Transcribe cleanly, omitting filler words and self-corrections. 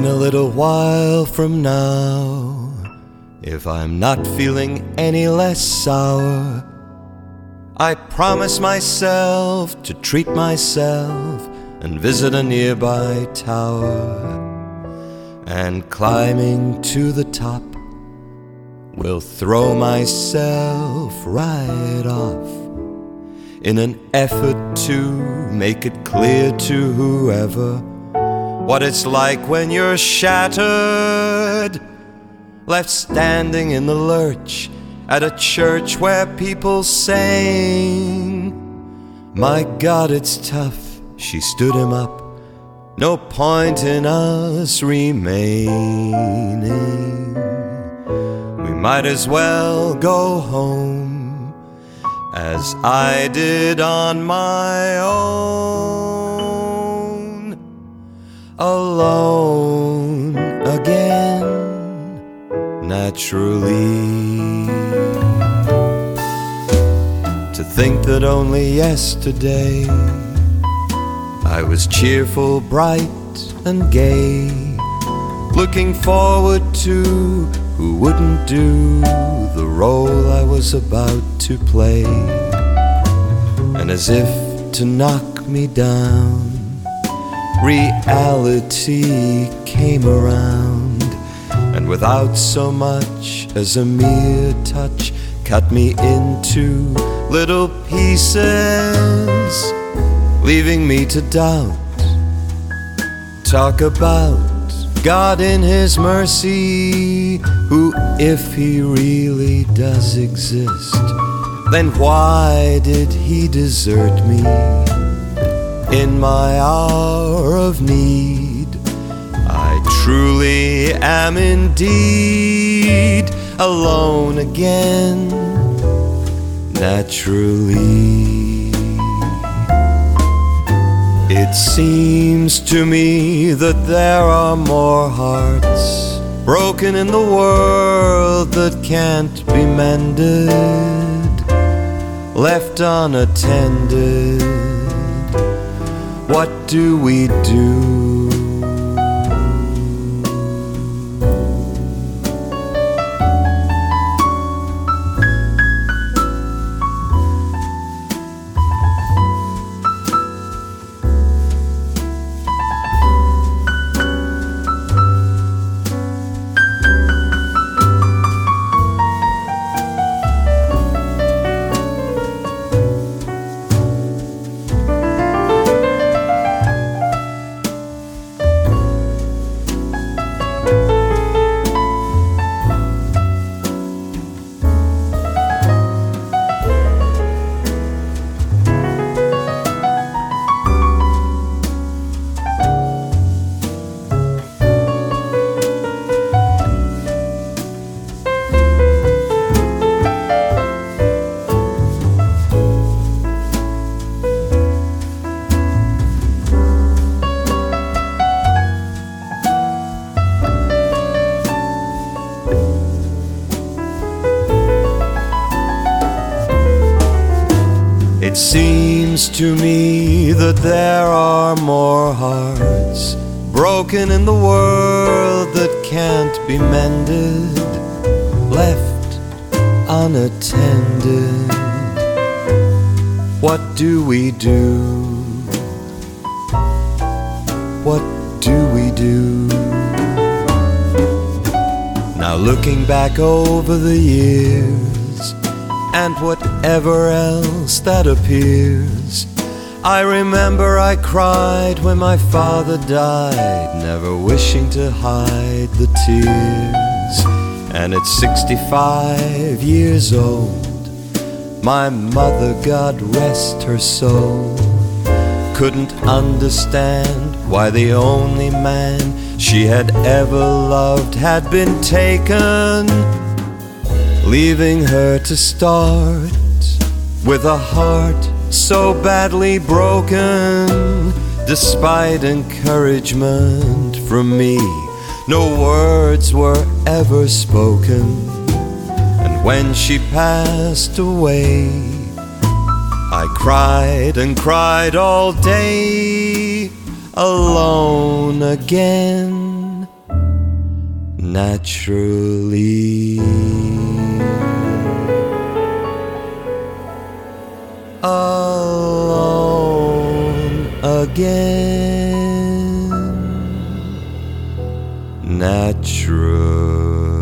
In a little while from now, if I'm not feeling any less sour, I promise myself to treat myself and visit a nearby tower. And climbing to the top, will throw myself right off in an effort to make it clear to whoever what it's like when you're shattered, left standing in the lurch at a church where people sang, "My God, it's tough." She stood him up. No point in us remaining. We might as well go home as I did on my own, alone again, naturally. To think that only yesterday I was cheerful, bright and gay, looking forward to who wouldn't do the role I was about to play. And as if to knock me down, reality came around, and without so much as a mere touch, cut me into little pieces, leaving me to doubt. Talk about God in His mercy, who, if He really does exist, then why did He desert me in my hour of need? I truly am indeed alone again, naturally. It seems to me that there are more hearts broken in the world that can't be mended, left unattended. What do we do? It seems to me that there are more hearts broken in the world that can't be mended, left unattended. What do we do? What do we do? Now looking back over the years and whatever else that appears, I remember I cried when my father died, never wishing to hide the tears. And at 65 years old, my mother, God rest her soul, couldn't understand why the only man she had ever loved had been taken, leaving her to start with a heart so badly broken. Despite encouragement from me, no words were ever spoken. And when she passed away, I cried and cried all day, alone again, naturally. Alone again, naturally.